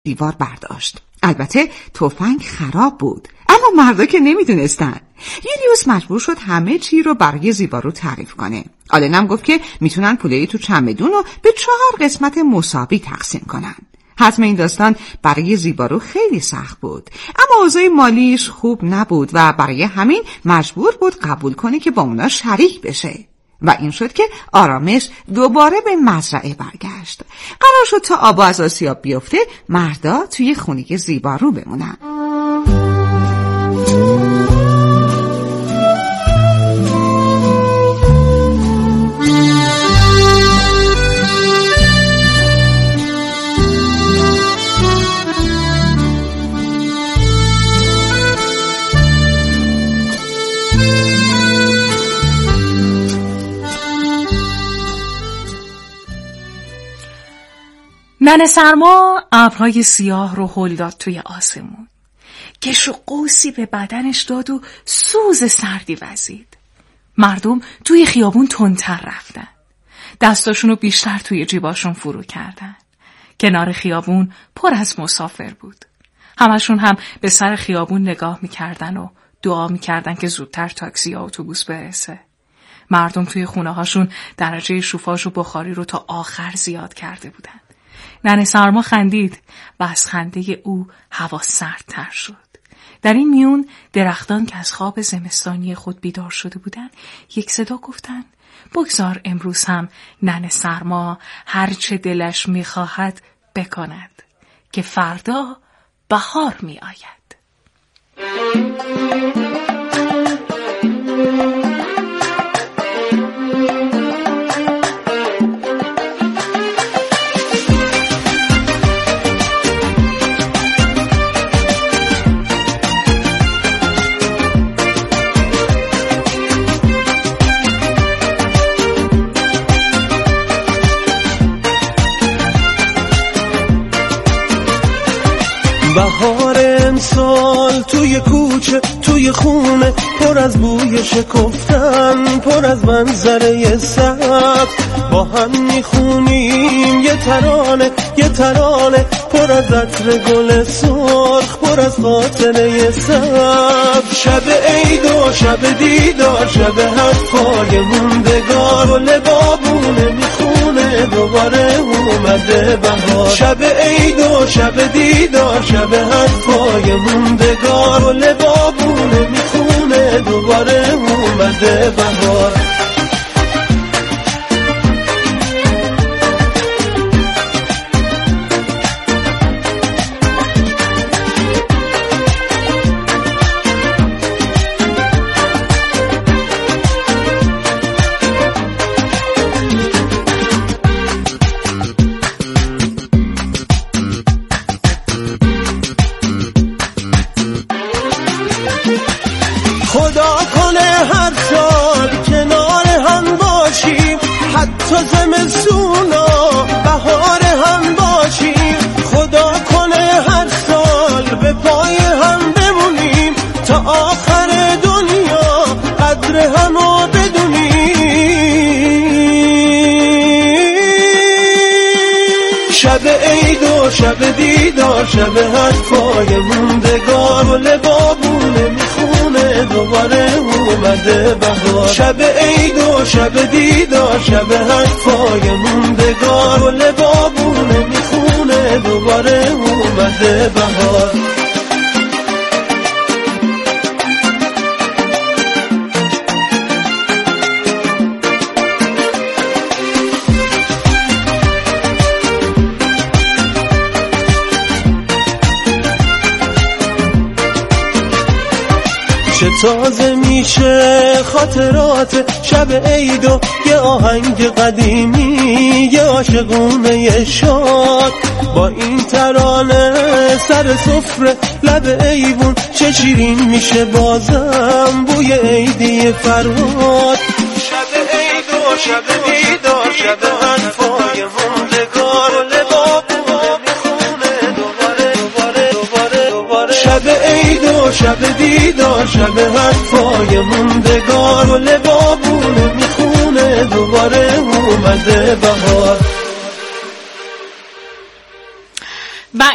دیوار برداشت. البته تفنگ خراب بود، اما مردا که نمیدونستن. یولیوس مجبور شد همه چی رو برای زیبارو تعریف کنه. آلنم گفت که میتونن پوله‌ای تو چمدون رو به 4 قسمت مساوی تقسیم کنن. حتما این داستان برای زیبارو خیلی سخت بود، اما اوضاع مالیش خوب نبود و برای همین مجبور بود قبول کنه که با اونا شریک بشه. و این شد که آرامش دوباره به مزرعه برگشت. قرار شد تا آب از آسیاب بیفته مردا توی خونه زیبارو بمونن. ننه سرما ابرهای سیاه رو هل داد توی آسمون. کش و قوسی به بدنش داد و سوز سردی وزید. مردم توی خیابون تندتر رفتن. دستاشونو بیشتر توی جیباشون فرو کردن. کنار خیابون پر از مسافر بود. همشون هم به سر خیابون نگاه میکردن و دعا میکردن که زودتر تاکسی یا اتوبوس برسه. مردم توی خونه هاشون درجه شوفاژ و بخاری رو تا آخر زیاد کرده بودن. ننه سرما خندید و از خنده او هوا سردتر شد. در این میون درختان که از خواب زمستانی خود بیدار شده بودن یک صدا گفتن بگذار امروز هم ننه سرما هرچه دلش میخواهد بکند که فردا بهار میآید. بهار امسال توی کوچه توی خونه پر از بوی شکفتن، پر از منظره سبز با هم میخونیم یه ترانه پر از عطر گل سرخ، پر از خاطره سبز. شب عید و شب دیدار، شب حرفای موندگار، گل بابونه میخونه دوباره اومده بهار. شب عید و شب دیدار، شب حرفای موندگار، گل بابونه میخونه دوباره اومده بهار. خدا کنه هر سال کنار هم باشیم، حتی زمستونا بهار هم باشیم. خدا کنه هر سال به پای هم بمونیم، تا آخر دنیا قدر همو بدونیم. شب عید و شب دیدار، شب حرفای موندگار، گل بابونه میخونه دوباره اومده بهار. شب عید و شب دیدار، شب حرفای موندگار، گل بابونه میخونه دوباره اومده بهار. چه تازه میشه خاطرات شب عید و یه آهنگ قدیمی، یه عاشقونه شاد با این ترانه سر سفره لب ایوون. چه شیرین میشه بازم بوی عیدی فرهاد. شب عید و شب دیدار، شب حرفای موندگار، گل بابونه میخونه دوباره. شب عید و شب دیدار، شب حرفای موندگار، گل بابونه میخونه دوباره اومده بهار. و این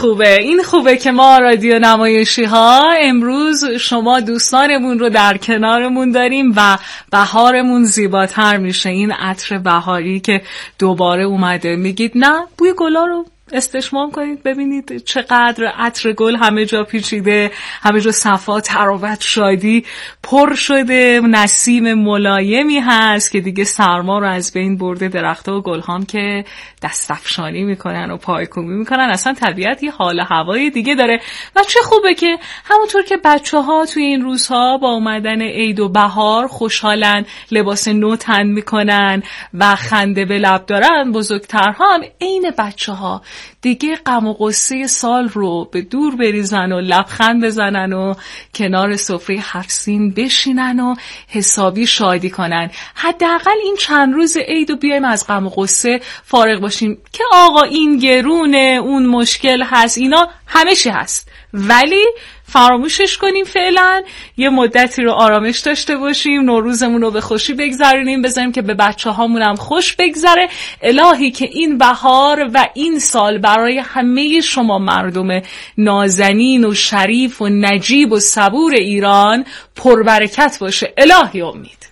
این خوبه که ما رادیو نمایشی ها امروز شما دوستانمون رو در کنارمون داریم و بهارمون زیباتر میشه. این عطر بهاری که دوباره اومده، میگید نه بوی گلا رو استشمام کنید ببینید چقدر عطر گل همه جا پیچیده، همه جا صفا، تراوت، شادی پر شده، نسیم ملایمی هست که دیگه سرما رو از بین برده. درخت‌ها و گل‌هام که دستفشانی میکنن و پایکوبی میکنن، اصلا طبیعت یه حال هوای دیگه داره و چه خوبه که همونطور که بچه‌ها توی این روزها با اومدن عید و بهار خوشحالن، لباس نو تن میکنن و خنده به لب دارن، بزرگترها هم عین بچه‌ها دیگه غم و غصه سال رو به دور بریزن و لبخند بزنن و کنار سفره هفسین بشینن و حسابی شادی کنن. حداقل این چند روز عید و بیایم از غم و غصه فارغ باشیم که آقا این گرونه، اون مشکل هست، اینا همه چی هست، ولی فراموشش کنیم فعلا، یه مدتی رو آرامش داشته باشیم، نوروزمون رو به خوشی بگذرونیم، بذاریم که به بچه هامون هم خوش بگذره. الهی که این بهار و این سال برای همه شما مردم نازنین و شریف و نجیب و صبور ایران پربرکت باشه. الهی امید.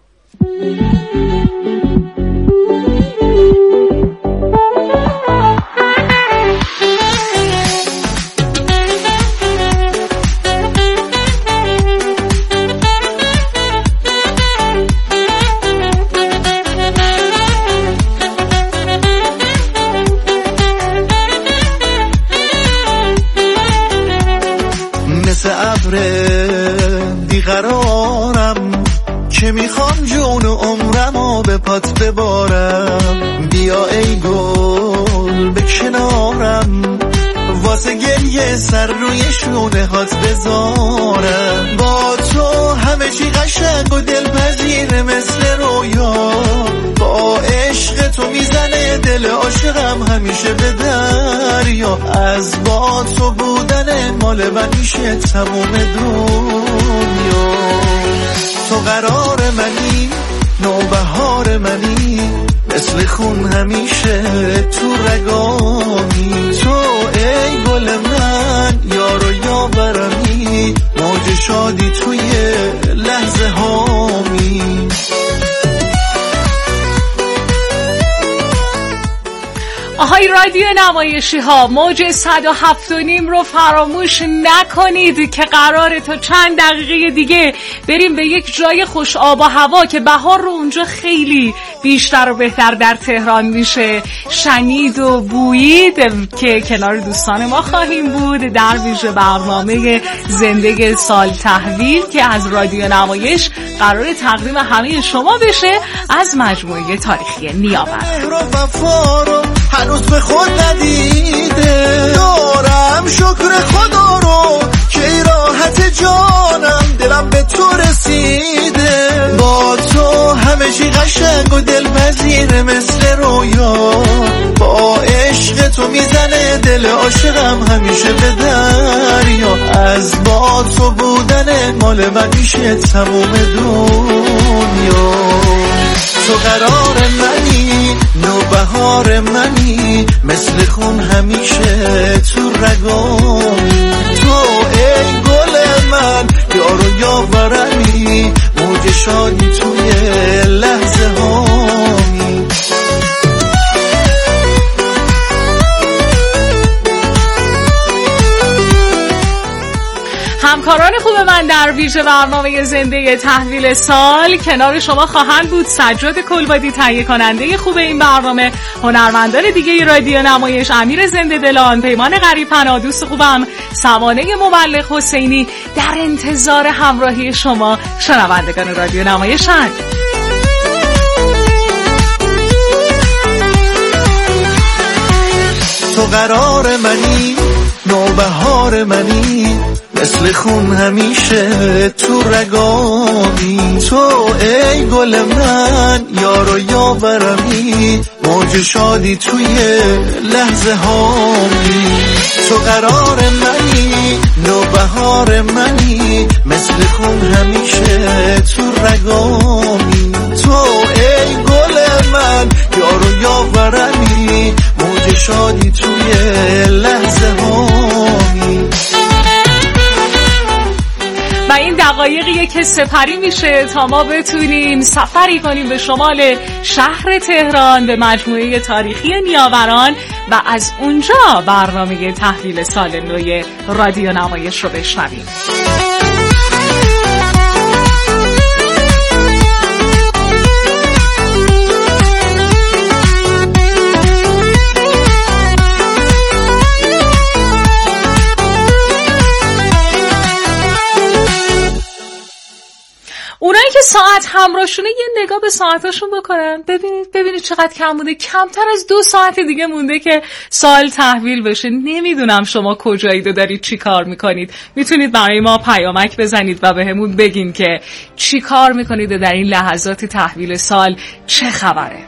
بیقرارم که میخوام جون و عمرمو به پات ببارم، بیا ای گل به کنارم، واسه گریه سر روی شونه هات بذارم. با تو همه چی قشنگ و دلپذیره مثل رویا، با عشق تو میزنه دل عاشقم همیشه به دریا. از با تو بودن مال من میشه تموم دنیا. تو قرار منی، نوبهار منی، مثل خون همیشه تو رگامی. تو ای گل من، یار و یاورمی، موج شادی توی لحظه هامی. آهای رادیو نمایشی ها، موج 107.5 رو فراموش نکنید که قراره تا چند دقیقه دیگه بریم به یک جای خوش آب و هوا که بهار رو اونجا خیلی بیشتر و بهتر در تهران میشه شنید و بویید، که کنار دوستان ما خواهیم بود در ویژه برنامه زنده سال تحویل که از رادیو نمایش قراره تقدیم همه شما بشه از مجموعه تاریخی نیاورد. هنوز به خود ندیده دارم شکر خدا رو که راحت جانم، دلم به تو رسیده. با تو همه چی قشنگ و دلپذیره مثل رویا، با عشق تو میزنه دل عاشقم همیشه به دریا. از با تو بودن مال من میشه تموم دنیا. تو قرار منی، نوبهار منی، مثل خون همیشه تو رگامی. تو ای گل من، یار و یاورمی، موج شادی توی لحظه هامی. همکاران خوب من در ویژه برنامه زنده تحویل سال کنار شما خواهند بود. سجاد کلبادی تهیه کننده خوب این برنامه، هنرمندان دیگه رادیو نمایش امیر زنده دلان، پیمان غریب‌پناه، دوست خوبم سوانه مبلغ حسینی در انتظار همراهی شما شنوندگان رادیو نمایشند. تو قرار منی، نوبهار منی، مثل خون همیشه تو رگامی. تو ای گل من، یار و یاورمی، موج شادی توی لحظه هامی. تو قرار منی، نوبهار منی، مثل خون همیشه تو رگامی. تو ای گل من، یار و یاورمی، موج شادی توی لحظه هامی. زمانیه که سپری میشه تا ما بتونیم سفری کنیم به شمال شهر تهران به مجموعه تاریخی نیاوران و از اونجا برنامه تحویل سال نو رادیو نمایش رو بشنویم. اونایی که ساعت همراهشونه یه نگاه به ساعتاشون بکنن، ببینید چقدر کم مونده. کمتر از 2 ساعت دیگه مونده که سال تحویل بشه. نمیدونم شما کجایید و دارید چی کار میکنید. میتونید برای ما پیامک بزنید و بهمون بگین که چی کار میکنید و در این لحظات تحویل سال چه خبره.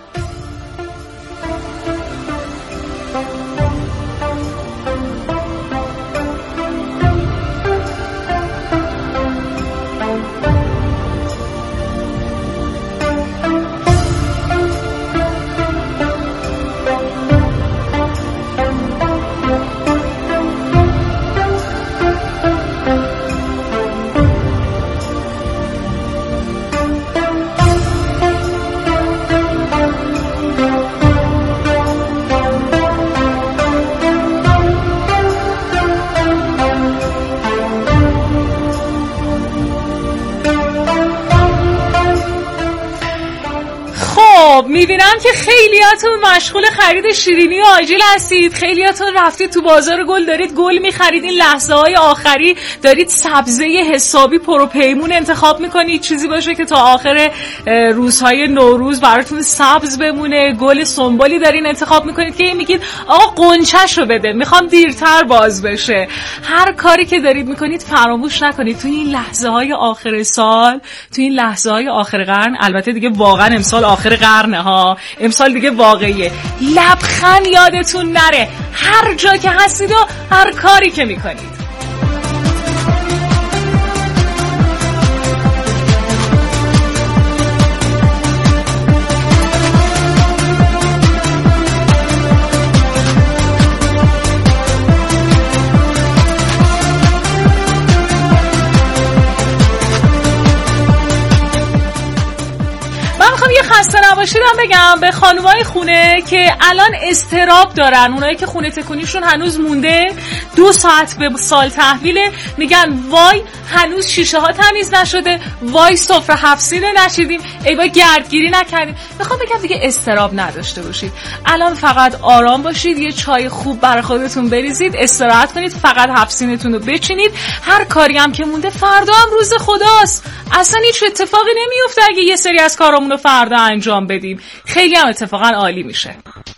میبینم که خیلیاتون مشغول خرید شیرینی و آجیل هستید. خیلیاتون رفتید تو بازار گل، دارید گل میخرید. این لحظه های آخری دارید سبزه حسابی پروپیمون انتخاب میکنید، چیزی باشه که تا آخر روزهای نوروز براتون سبز بمونه. گل سنبولی دارین انتخاب میکنید که میگید آقا قنچه‌شو بده، میخوام دیرتر باز بشه. هر کاری که دارید میکنید فراموش نکنید تو این لحظه های آخر سال، تو این لحظه های آخر قرن، البته دیگه واقعا امسال آخر قرنه ها، امسال دیگه واقعیه، لبخند یادتون نره هر جا که هستید و هر کاری که میکنید. خسته نباشیدم بگم به خانومای خونه که الان اضطراب دارن، اونایی که خونه تکونیشون هنوز مونده 2 ساعت به سال تحویله، میگن وای هنوز شیشه ها تمیز نشده، وای سفره 7 سینه نچیدیم، ای وای گردگیری نکردیم. میخوام بگم دیگه اضطراب نداشته باشید، الان فقط آرام باشید، یه چای خوب برای خودتون بریزید، استراحت کنید، فقط 7 سینتون رو بچینید. هر کاری هم که مونده فردا هم روز خداست، اصلا هیچ اتفاقی نمیفته اگه یه سری از کارامون رو فردا انجام بدیم. خیلی هم اتفاقا عالی میشه.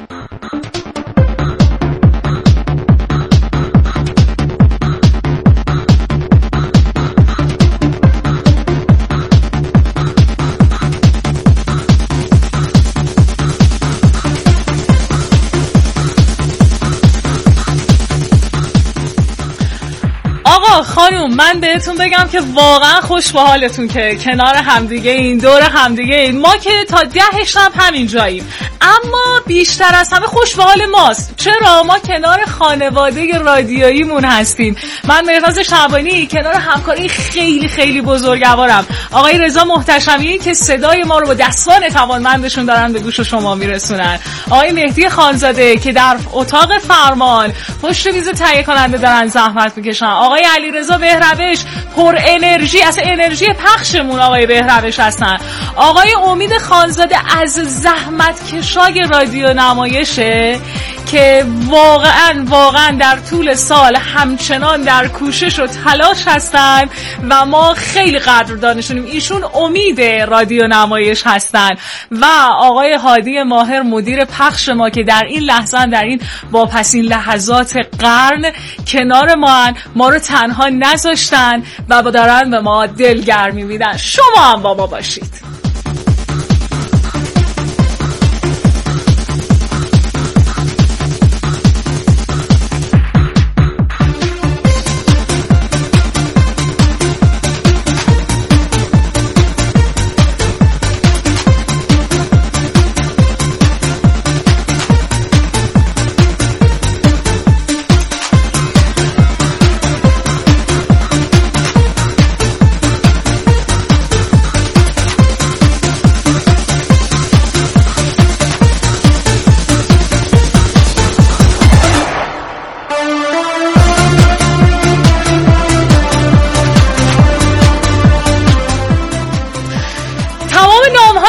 آقا خانوم من بهتون بگم که واقعا خوش به حالتون که کنار همدیگه این، دور همدیگه این. ما که تا 10 شب همین جاییم، اما بیشتر از همه خوش به حال ماست. چرا؟ ما کنار خانواده رادیوییمون هستیم. من مهرناز شعبانی کنار همکاری خیلی خیلی بزرگوارم، آقای رضا محتشمی که صدای ما رو با دستان توانمندشون دارن به گوش شما میرسونن، آقای مهدی خانزاده که در اتاق فرمان پشت میز تهیه کننده دارن زحمت میکشن، آقای علیرضا بهروش پر انرژی، اصلا انرژی پخشمون آقای بهروش هستن، آقای امید خانزاده از زحمت کشای رادیو نمایشه که واقعا در طول سال همچنان در کوشش و تلاش هستن و ما خیلی قدردانشونیم. ایشون امید رادیو نمایش هستن و آقای هادی ماهر مدیر پخش ما که در این لحظه، در این واپسین لحظات قرن کنار ما رو تنها نذاشتن و دارن به ما دلگرمی میدن. شما هم با ما باشید.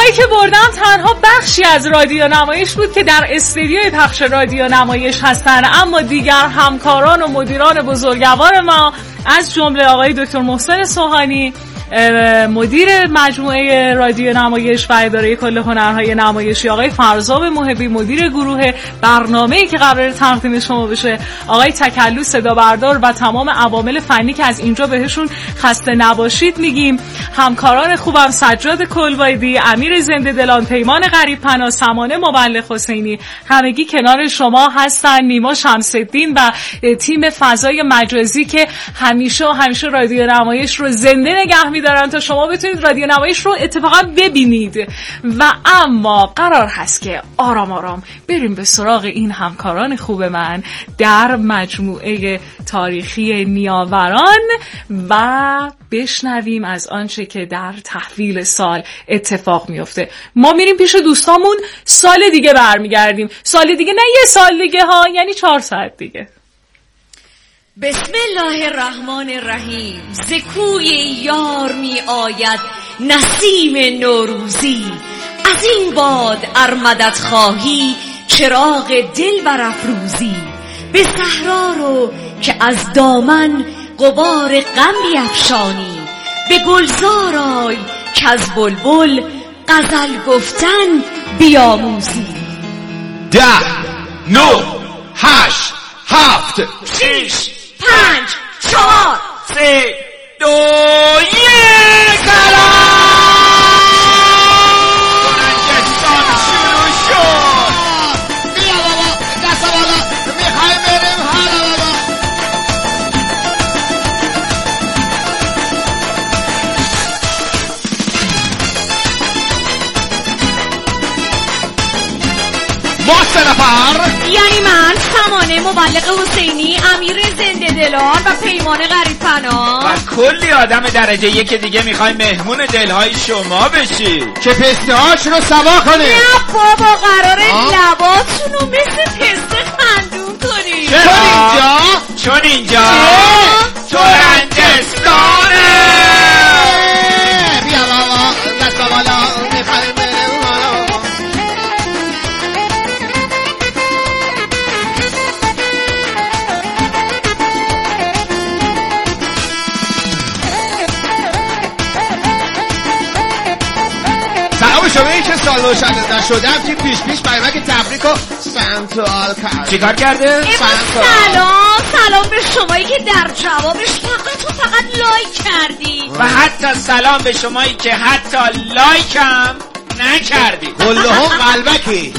جایی که بردم تنها بخشی از رادیو نمایش بود که در استودیوی پخش رادیو نمایش هستن، اما دیگر همکاران و مدیران بزرگوار ما از جمله آقای دکتر محسن سوهانی مدیر مجموعه رادیو نمایش و اداره کل هنرهای نمایشی، آقای فرزاب محبی مدیر گروه برنامه‌ای که قراره تقدیم شما بشه، آقای تکلو صدا بردار و تمام عوامل فنی که از اینجا بهشون خسته نباشید میگیم. همکاران خوبم سجاد کلوایدی، امیر زنده دلان، پیمان غریب پناه، سمانه مبلغ حسینی همگی کنار شما هستن، نیما شمس‌الدین و تیم فضای مجازی که همیشه رادیو نمایش رو زنده نگه می‌دارن تا شما بتونید رادیو نمایش رو اتفاقا ببینید. و اما قرار هست که آرام آرام بریم به سراغ این همکاران خوب من در مجموعه تاریخی نیاوران و بشنویم از آنچه که در تحویل سال اتفاق میفته. ما میریم پیش دوستامون، سال دیگه برمیگردیم، سال دیگه نه یه سال دیگه ها، یعنی 4 ساعت دیگه. بسم الله الرحمن الرحیم. ز کوی یار می آید نسیم نوروزی، از این باد ارمدت خواهی چراغ دل برافروزی. به صحرا رو که از دامن غبار غم بیفشانی، به گلزار آی که از بلبل غزل گفتن بیاموزی. 10 9 8 7 6 5 4 3 2 1 سلام. دوننگستان شروع شد. بیا بابا دست بالا، میخوایم بریم حالا بابا. ما 3 نفر، یعنی من سمانه مبلغ حسینی، امیر زنده دلان و پیمان غریب پناه و کلی آدم درجه 1 دیگه میخوایم مهمون دلهای شما بشی که پسته هاشون رو سوا کنه. نه بابا، قراره لباتون رو مثل پسته خندون کنی. چون اینجا ترندستانه. بیا بابا دست بالا، میخوایم بریم حالا. سلام شما، این که سال روشن نشدم که پیش پیامک تبریک و سنترال کرد. چی کار کرده؟ سلام به شمایی که در جوابش فقط لایک کردی، و حتی سلام به شمایی که حتی لایکم نکردی. قله هم قلبکی.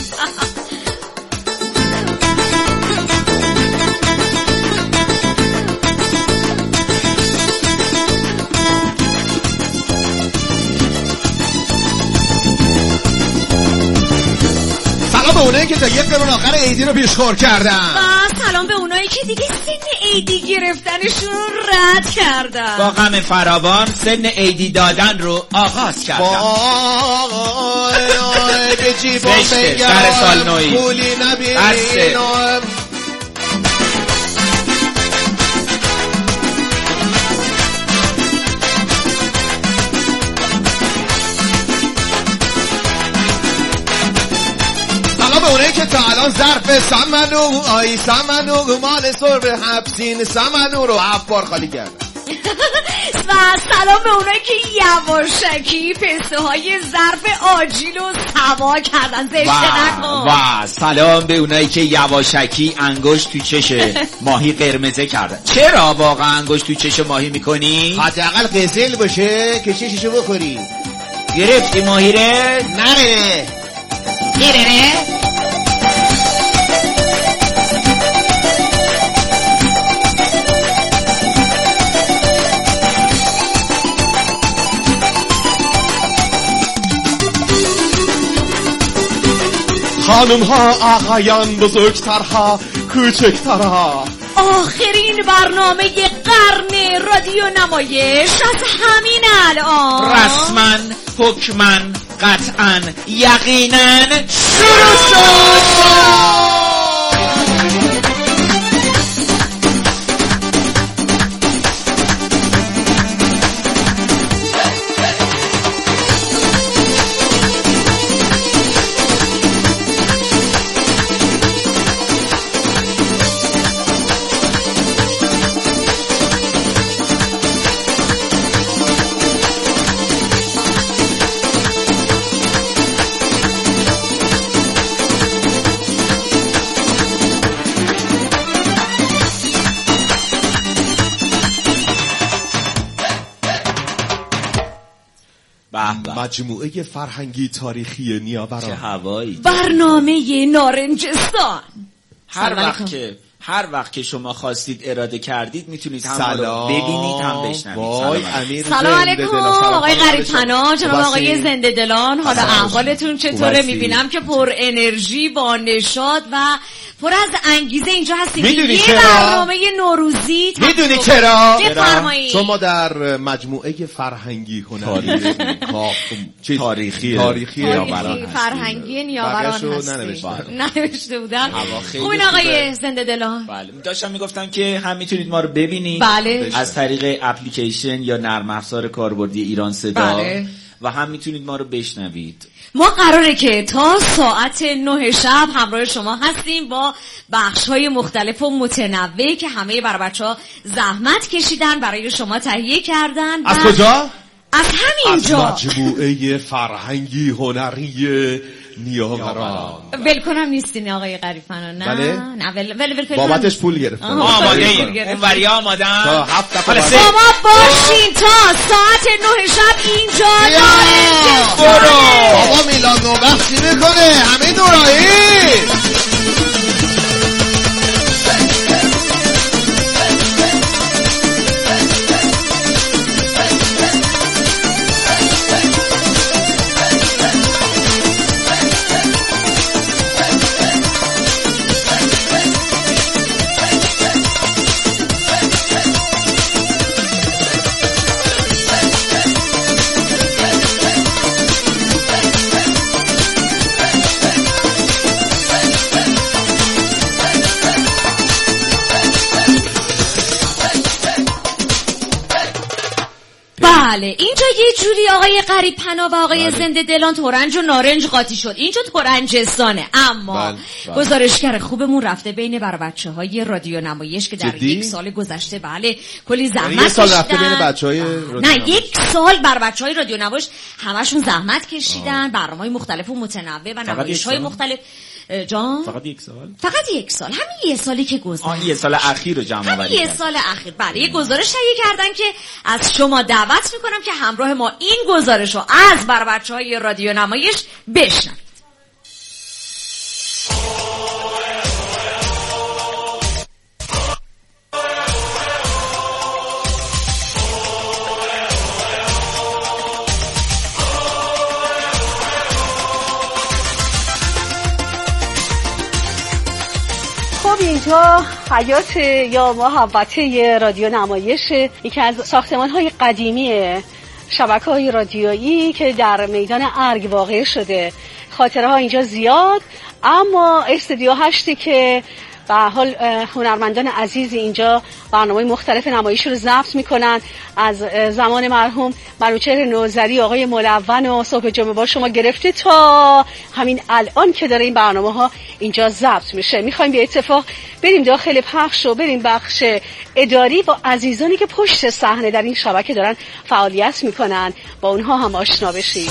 سلام به اونایی که تا 1 قرون آخر عیدی رو پیشخور کردن. و سلام به اونایی که دیگه سن عیدی گرفتنشون رد کردن. با غم فراوان سن عیدی دادن رو آغاز کردن. به جیبم بگم سال نوی پولی نبینم. به اونایی که تا الان ظرف سمنو مال سرب حبسین سمنو رو 7 بار خالی کردن. و سلام به اونایی که یواشکی پسته های ظرف آجیل رو سوا کردن. زشته نکن. و سلام به اونایی که یواشکی انگشت تو چش ماهی قرمزه کردن. چرا واقعا انگشت تو چش ماهی میکنی؟ حداقل قزل باشه که چششو بخوری. گرفتی ماهی ره؟ نره خانم ها، آقایان، بزرگترها، کوچکترها، آخرین برنامه قرن رادیو نمایش از همین الان رسما، حکما، قطعا، یقینا شروع شد. مجموعه فرهنگی تاریخی نیاوران. چه هوایی. برنامه نارنجستان. هر وقت که شما خواستید اراده کردید میتونید هم رو ببینید هم بشنوید. سلام علیکم آقای غریب پناه، جناب آقای زنده دلان، حالا احوالتون چطوره؟ میبینم که پر انرژی با نشاط و پر از انگیزه اینجا هستیم. میدونی چرا؟ برنامه نوروزی. میدونی چرا؟ چون ما در مجموعه فرهنگی هنری تاریخی فرهنگی نیاوران هستیم. ننوشته بودم. خوبین آقای زنده دلان؟ بله، داشتم میگفتم که هم میتونید ما رو ببینید. بله. از طریق اپلیکیشن یا نرم افزار کاربردی ایران صدا. بله. و هم میتونید ما رو بشنوید. ما قراره که تا ساعت 9 شب همراه شما هستیم با بخش‌های مختلف و متنوعی که همه برای بچه‌ها زحمت کشیدن برای شما تهیه کردن. از کجا؟ از همینجا. از مجموعه فرهنگی هنری نیاوران. ولکنم نیستین آقای غریب پناه؟ نه. بله؟ نه ول بابتش پول گرفتن. آماده ایم. اون وریا آمادن. تا 7 دفعه شما باشین تا ساعت 9 شب اینجا. بابا میلان نوبخت چی میکنه؟ همه نورایی. بله اینجا یه جوری آقای غریب پناه و آقای زنده دلان تورنج و نارنج قاطی شد. اینجا تورنجستانه. اما گزارشگر خوبمون رفته بین بر بچه‌های رادیو نمایش که در یک سال گذشته بله کلی زحمت کشیدن. رفته بین بچه‌های نه یک سال بر بچه‌های رادیو نمایش همشون زحمت کشیدن. برنامه‌های مختلف و متنوع و نمایش‌های مختلف. جان فقط یک سال؟ فقط یک سال. همین یه سالی که گذشت. یه سال اخیر رو جمع آوری یه سال اخیر. بله یه گزارش تهیه کردن که از شما دعوت میکنم که همراه ما این گزارش رو از بر بچه‌های رادیو نمایش بشنوید. اینجا حیات یا محوطه رادیو نمایش، یکی از ساختمان‌های قدیمی شبکه‌های رادیویی که در میدان ارگ واقع شده. خاطره‌ها اینجا زیاد، اما استودیو 8 که به حال هنرمندان عزیزی اینجا برنامه‌های مختلف نمایش رو ضبط میکنن. از زمان مرحوم منوچهر نوذری، آقای ملون و صبح جمعه با شما گرفته تا همین الان که داره این برنامه‌ها اینجا ضبط میشه. میخوایم به اتفاق بریم داخل پخش و بریم بخش اداری با عزیزانی که پشت صحنه در این شبکه دارن فعالیت میکنن، با اونها هم آشنا بشیم.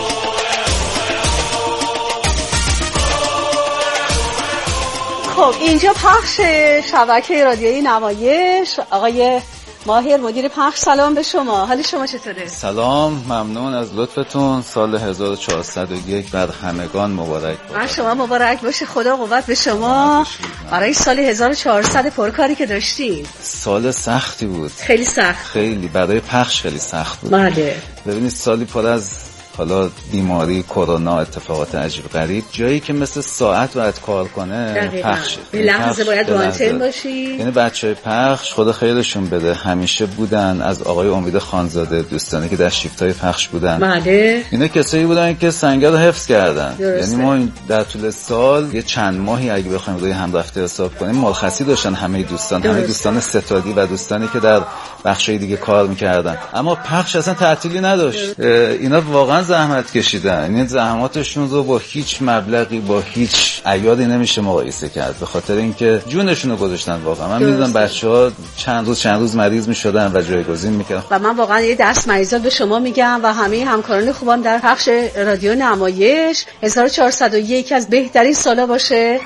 خب اینجا پخش شبکه رادیویی نمایش. آقای ماهر مدیر پخش، سلام به شما. حال شما چطوره؟ سلام، ممنون از لطفتون. سال 1401 بر همگان مبارک باشه. بر شما مبارک باشه. خدا قوت به شما برای سال 1400 پرکاری که داشتین. سال سختی بود، خیلی سخت، خیلی برای پخش خیلی سخت بود. بله ببینید سالی پر از حالا بیماری، کرونا، اتفاقات عجیب غریب، جایی که مثل ساعت باید کار کنه پخشه. این لحظه باید مانتن باشی. یعنی بچهای پخش خدا خیرشون بده همیشه بودن، از آقای امید خانزاده، دوستانی که در شیفت‌های پخش بودن. بله. اینا کسایی بودن که سنگر رو حفظ کردن. یعنی ما در طول سال یه چند ماهی اگه بخوایم روی هم رفته حساب کنیم مرخصی داشتن همه دوستان، همه دوستان ستادی و دوستانی که در بخشای دیگه کار می‌کردن. اما پخش اصلا تعطیلی نداشت. اینا واقعا زحمت کشیدن. این زحماتشون رو با هیچ مبلغی، با هیچ عیادی نمیشه مقایسه کرد، به خاطر اینکه جونشون رو گذاشتن. واقعا من می‌دونم بچه‌ها چند روز مریض می‌شدن و جایگزین می‌کردن. و من واقعا یه دست مریضات به شما میگم و همه همکاران خوبم در پخش رادیو نمایش. 1401 از بهترین سالا باشه.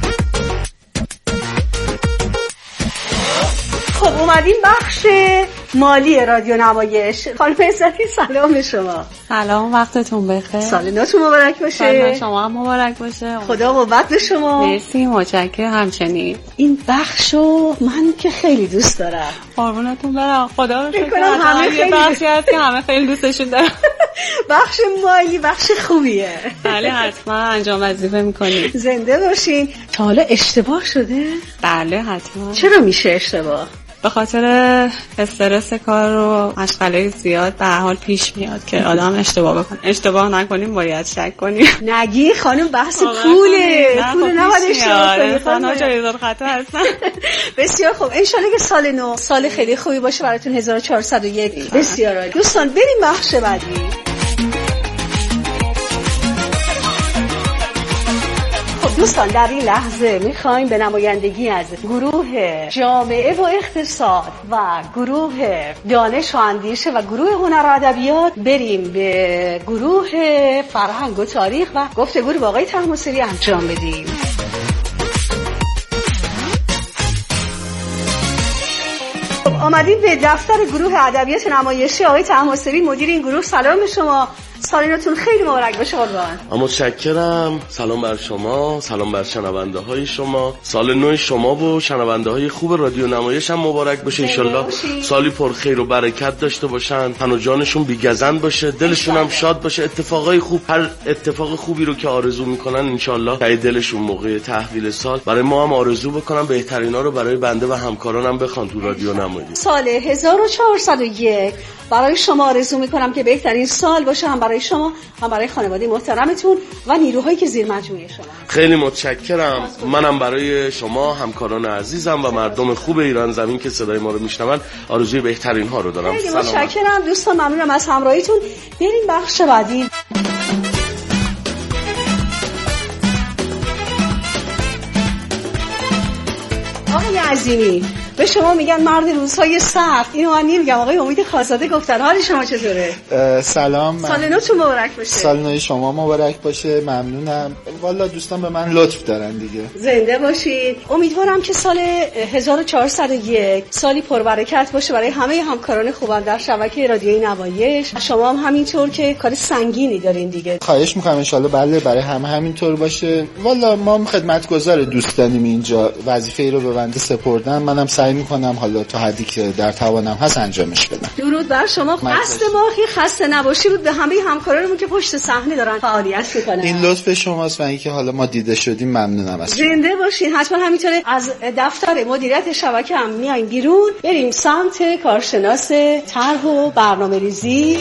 خب اومدیم بخش مالی رادیو نمایش. خانم عزتی سلام به شما. سلام، وقتتون بخیر. سال نوتون مبارک باشه. سال شما هم مبارک باشه. خدا قوت به شما. مرسی، متشکرم. همچنین این بخشو من که خیلی دوست دارم. قربونتون برم. خدا رو شکر. همه خیلی بخشی هست که همه خیلی دوستشون دارن. بخش مالی بخش خوبیه. بله حتما انجام وظیفه میکنید. زنده باشین. تا حالا اشتباه شده؟ بله حتما. چرا میشه اشتباه؟ به خاطر استرس کار و مشغله زیاد به هر حال پیش میاد که آدم اشتباه بکنه. اشتباه نکنیم، باید شک کنیم. نگی خانم، بحث پوله. پول نباید اشتباه کنیم. انسان‌ها جایزه خطا هستن. بسیار خوب. ان شاءالله که سال نو سال خیلی خوبی باشه براتون. 1401. بسیار عالی. دوستان بریم بخش بعدی. دوستان در این لحظه میخوایم به نمایندگی از گروه جامعه و اقتصاد و گروه دانش و اندیشه و گروه هنر و ادبیات بریم به گروه فرهنگ و تاریخ و گفتگو با آقای طهماسبی انجام بدیم. آمدیم به دفتر گروه ادبیات نمایشی آقای طهماسبی، مدیر این گروه. سلام به شما. سال نوتون خیلی مبارک باشه قربان. متشکرم. سلام بر شما، سلام بر شنونده های شما. سال نو شما و شنونده های خوب رادیو نمایش هم مبارک باشه. انشالله سالی پر خیر و برکت داشته باشن، تن و جانشون بی‌گزند باشه، دلشون هم شاد باشه. اتفاقای خوب، هر اتفاق خوبی رو که آرزو میکنن انشالله تای دلشون موقع تحویل سال برای ما هم آرزو بکنن بهترینا رو برای بنده و همکارانم بخوان تو رادیو نمایش. سال 1401 برای شما آرزو میکنم که بهترین سال باشه، هم برای شما هم برای خانواده محترمتون و نیروهایی که زیر مجموعه شما. خیلی متشکرم. منم برای شما همکاران عزیزم و مردم خوب ایران زمین که صدای ما رو میشنون آرزوی بهترین ها رو دارم. خیلی متشکرم دوستان، ممنونم از همراهیتون. بریم بخش بعدی. آقای عظیمی، به شما میگن مرد روزهای سخت. اینو من نمیگم، آقای امید خازاده گفتن. حال شما چطوره؟ سلام. سال نوتون مبارک باشه. سال نو شما مبارک باشه. ممنونم. والا دوستان به من لطف دارن دیگه. زنده باشید. امیدوارم که سال 1401 سالی پربرکت باشه برای همه همکاران خوبم در شبکه رادیویی نمایش. شما هم همینطور که کار سنگینی دارین دیگه. خواهش میکنم ان شاءالله بله برای همه همینطور باشه. والا ما خدمتگزار دوستانیم اینجا، وظیفه‌ای رو به بنده سپردن، منم سعی میکنم حالا تا حدی که در توانم هست انجامش بدم. درود بر شما. خسته ماهی خسته نباشی بود به همه همکارانمون که پشت صحنه دارن فعالیت میکنن. این لطف شماست و اینکه حالا ما دیده شدیم ممنونم از شما. زنده باشین. حتما همینطوره. از دفتر مدیریت شبکه هم میایم بیرون، بریم سمت کارشناس طرح و برنامه‌ریزی.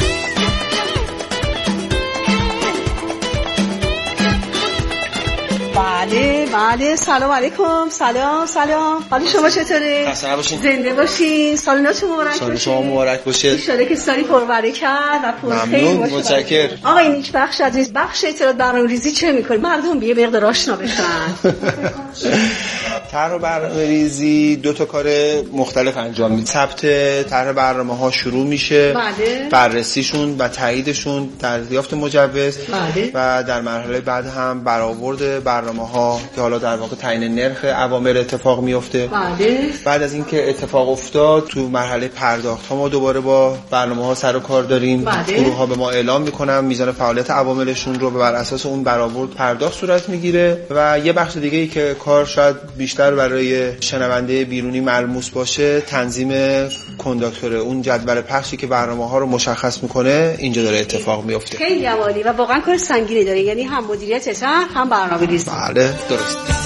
بله سلام علیکم. سلام. حال شما چطوره؟ خسته نباشین. زنده باشین. سال نوتون مبارک باشه. سال شما مبارک باشه. ان شاءالله که سالی پربرکت و پرخیر باشه. متشکرم. آقای نیک بخش عزیز، بخش اطلاعات برنامه‌ریزی چه می‌کنه؟ مردم یه مقدار آشنا بشن. طرح و برنامه‌ریزی دو تا کار مختلف انجام میده. ثبت طرح برنامه‌ها شروع میشه. بله. بررسیشون و تاییدشون، دریافت مجوز. بله. و در مرحله بعد هم برآورد برنامه‌ها که حالا در واقع تعیین نرخ عوامل اتفاق میفته. بله. بعد از اینکه اتفاق افتاد تو مرحله پرداخت‌ها ما دوباره با برنامه‌ها سر و کار داریم. بله. گروه‌ها به ما اعلام میکنن میزان فعالیت عواملشون رو، بر اساس اون برآورد پرداخت صورت میگیره. و یه بخش دیگه‌ای که کار شاید بیشتر برای شنونده بیرونی ملموس باشه، تنظیم کنداکتور، اون جدول پخشی که برنامه‌ها رو مشخص میکنه اینجا داره اتفاق میفته. خیلی عالی و واقعا کار سنگینی داره، یعنی هم مدیریت طرح هم برنامه‌ریزی. بله درست.